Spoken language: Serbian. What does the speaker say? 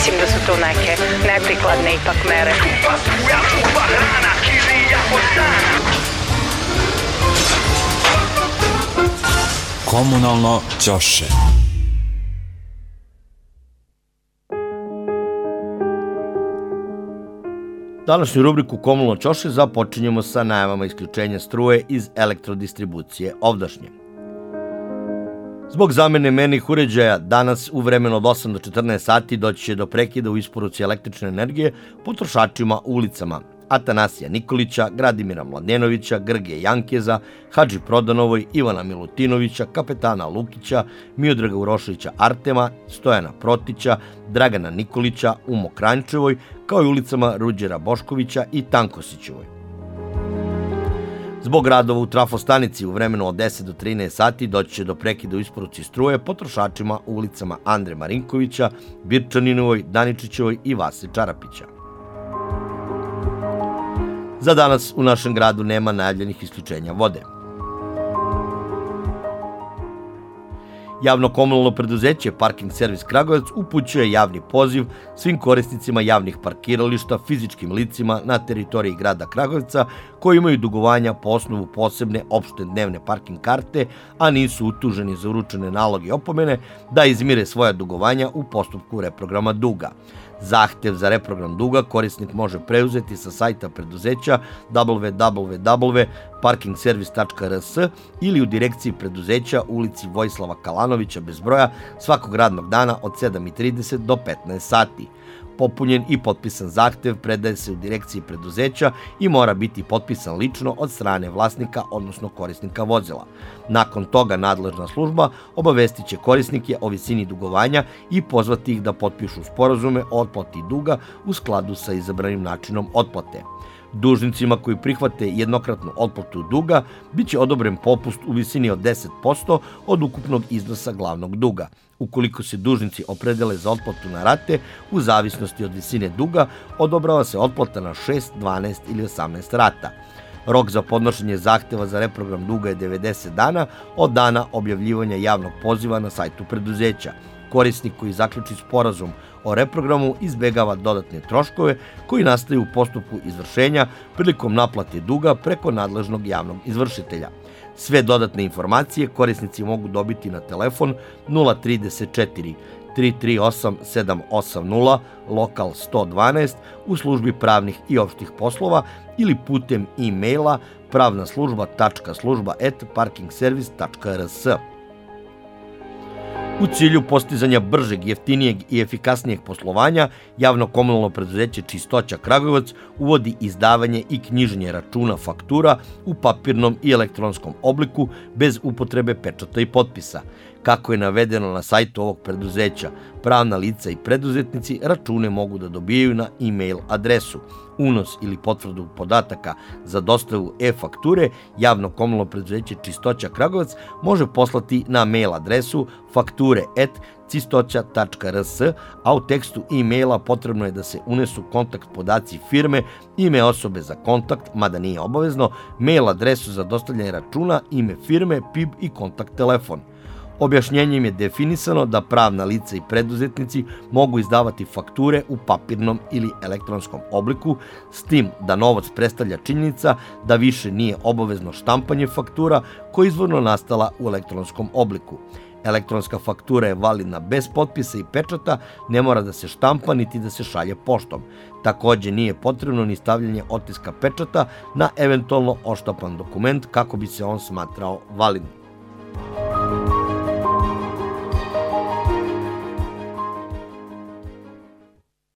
Mislim da su to neke neprikladne ipak mere. Komunalno ćoše. Današnju rubriku Komunalno ćoše započinjemo sa najavama isključenja struje iz elektrodistribucije ovdašnje. Zbog zamene mernih uređaja danas u vremenu od 8 do 14 sati doći će do prekida u isporuci električne energije potrošačima u ulicama Atanasija Nikolića, Gradimira Mladenovića, Grge Jankeza, Hadži Prodanovoj, Ivana Milutinovića, Kapetana Lukića, Miodraga Uroševića Artema, Stojana Protića, Dragana Nikolića, Umo Kranjčevoj, kao i ulicama Ruđera Boškovića i Tankosićevoj. Zbog radova u trafostanici u vremenu od 10 do 13 sati doći će do prekida u isporuci struje potrošačima u ulicama Andre Marinkovića, Birčaninovoj, Daničićevoj i Vase Čarapića. Za danas u našem gradu nema najavljenih isključenja vode. Javno komunalno preduzeće Parking servis Kragujevac upućuje javni poziv svim korisnicima javnih parkirališta, fizičkim licima na teritoriji grada Kragujevca koji imaju dugovanja po osnovu posebne opšte dnevne parking karte, a nisu utuženi za uručene naloge i opomene, da izmire svoja dugovanja u postupku reprograma duga. Zahtev za reprogram duga korisnik može preuzeti sa sajta preduzeća www.parkingservis.rs ili u direkciji preduzeća u ulici Vojislava Kalanovića bez broja svakog radnog dana od 7:30 do 15 sati. Popunjen i potpisan zahtev predaje se u direkciji preduzeća i mora biti potpisan lično od strane vlasnika, odnosno korisnika vozila. Nakon toga nadležna služba obavestit će korisnike o visini dugovanja i pozvati ih da potpišu sporazume o otplati duga u skladu sa izabranim načinom otplate. Dužnicima koji prihvate jednokratnu otplatu duga biće odobren popust u visini od 10% od ukupnog iznosa glavnog duga. Ukoliko se dužnici opredele za otplatu na rate, u zavisnosti od visine duga, odobrava se otplata na 6, 12 ili 18 rata. Rok za podnošenje zahteva za reprogram duga je 90 dana od dana objavljivanja javnog poziva na sajtu preduzeća. Korisnik koji zaključi sporazum o reprogramu izbegava dodatne troškove koji nastaju u postupku izvršenja prilikom naplate duga preko nadležnog javnog izvršitelja. Sve dodatne informacije korisnici mogu dobiti na telefon 034 338 780 lokal 112 u službi pravnih i opštih poslova ili putem e-maila pravnaslužba.služba@parkingservis.rs. U cilju postizanja bržeg, jeftinijeg i efikasnijeg poslovanja, javno komunalno preduzeće Čistoća Kragujevac uvodi izdavanje i knjiženje računa faktura u papirnom i elektronskom obliku bez upotrebe pečata i potpisa. Kako je navedeno na sajtu ovog preduzeća, pravna lica i preduzetnici račune mogu da dobijaju na e-mail adresu. Unos ili potvrdu podataka za dostavu e-fakture javno komunalno preduzeće Čistoća Kragujevac može poslati na mail adresu fakture@čistoća.rs, a u tekstu e-maila potrebno je da se unesu kontakt podaci firme, ime osobe za kontakt, mada nije obavezno, mail adresu za dostavljanje računa, ime firme, PIB i kontakt telefon. Objašnjenjem je definisano da pravna lica i preduzetnici mogu izdavati fakture u papirnom ili elektronskom obliku, s tim da novac predstavlja činjenica da više nije obavezno štampanje faktura koja je izvorno nastala u elektronskom obliku. Elektronska faktura je validna bez potpisa i pečata, ne mora da se štampa niti da se šalje poštom. Takođe nije potrebno ni stavljanje otiska pečata na eventualno odštampan dokument kako bi se on smatrao validnim.